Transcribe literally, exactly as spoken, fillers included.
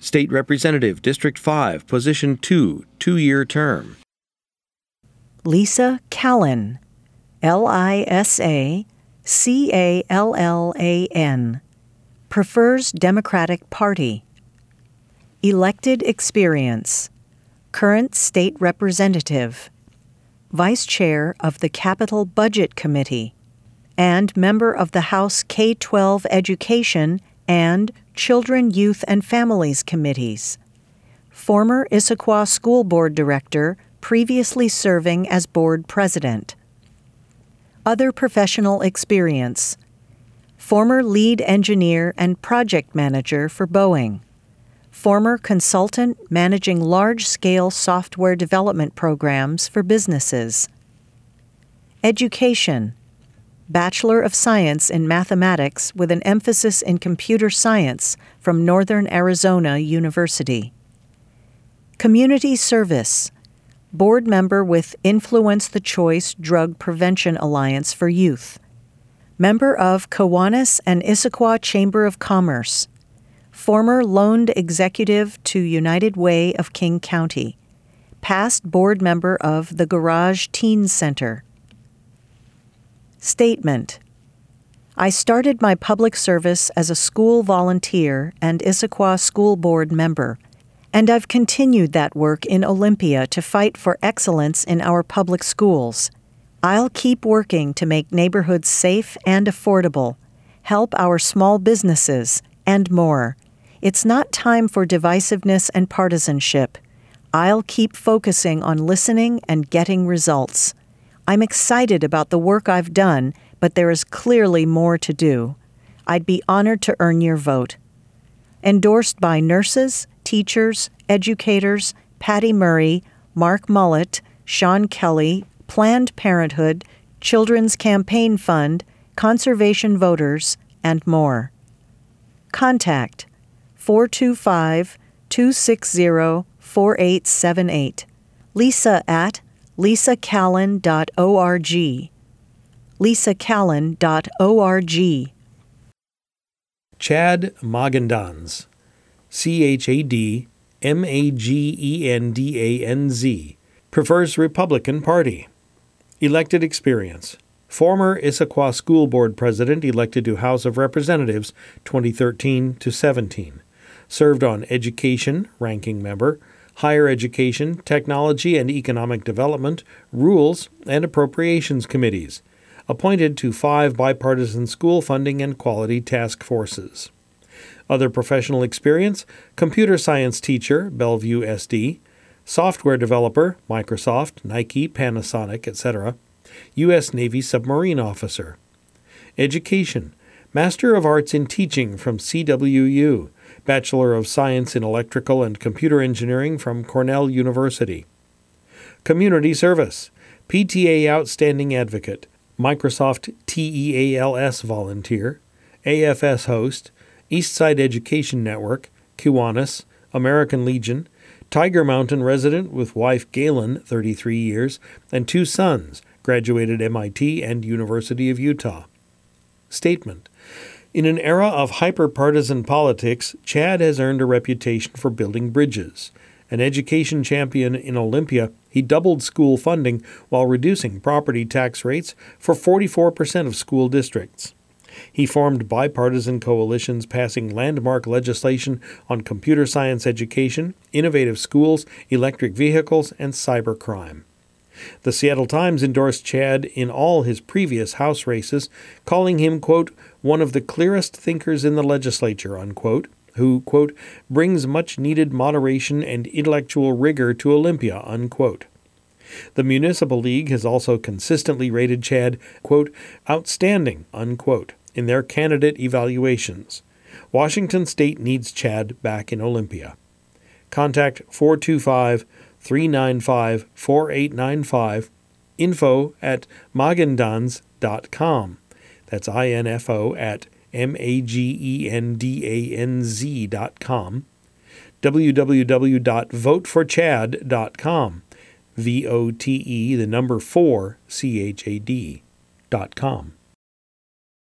State Representative, District five, Position two, two-year term. Lisa Callan, L I S A C A L L A N, prefers Democratic Party. Elected experience: current state representative, vice chair of the Capital Budget Committee, and member of the House K twelve Education and Children, Youth, and Families Committees. Former Issaquah School Board Director, previously serving as board president. Other professional experience: former lead engineer and project manager for Boeing. Former consultant managing large-scale software development programs for businesses. Education: Bachelor of Science in Mathematics with an emphasis in computer science from Northern Arizona University. Community service: board member with Influence the Choice Drug Prevention Alliance for Youth. Member of Kiwanis and Issaquah Chamber of Commerce. Former loaned executive to United Way of King County. Past board member of the Garage Teen Center. Statement: I started my public service as a school volunteer and Issaquah School Board member, and I've continued that work in Olympia to fight for excellence in our public schools. I'll keep working to make neighborhoods safe and affordable, help our small businesses, and more. It's not time for divisiveness and partisanship. I'll keep focusing on listening and getting results. I'm excited about the work I've done, but there is clearly more to do. I'd be honored to earn your vote. Endorsed by nurses, teachers, educators, Patty Murray, Mark Mullett, Sean Kelly, Planned Parenthood, Children's Campaign Fund, Conservation Voters, and more. Contact four two five, two six zero, four eight seven eight. Lisa at lisa callan dot org. lisa callan dot org. Chad Magendanz, C H A D M A G E N D A N Z, prefers Republican Party. Elected experience: former Issaquah School Board President elected to House of Representatives twenty thirteen to seventeen. Served on Education, Ranking Member, Higher Education, Technology and Economic Development, Rules, and Appropriations Committees. Appointed to five bipartisan school funding and quality task forces. Other professional experience: computer science teacher, Bellevue S D, software developer, Microsoft, Nike, Panasonic, et cetera, U S Navy submarine officer. Education: Master of Arts in Teaching from C W U, Bachelor of Science in Electrical and Computer Engineering from Cornell University. Community service: P T A Outstanding Advocate, Microsoft TEALS volunteer, A F S host, Eastside Education Network, Kiwanis, American Legion, Tiger Mountain resident with wife Galen, thirty-three years, and two sons, graduated M I T and University of Utah. Statement: in an era of hyper-partisan politics, Chad has earned a reputation for building bridges. An education champion in Olympia, he doubled school funding while reducing property tax rates for forty-four percent of school districts. He formed bipartisan coalitions passing landmark legislation on computer science education, innovative schools, electric vehicles, and cybercrime. The Seattle Times endorsed Chad in all his previous House races, calling him, quote, one of the clearest thinkers in the legislature, unquote, who, quote, brings much-needed moderation and intellectual rigor to Olympia, unquote. The Municipal League has also consistently rated Chad, quote, outstanding, unquote, in their candidate evaluations. Washington State needs Chad back in Olympia. Contact four two five, three nine five, four eight nine five, info at magendanz dot com. That's I N F O at M A G E N D A N Z dot com. w w w dot vote for chad dot com. V O T E, the number four, C H A D, dot com.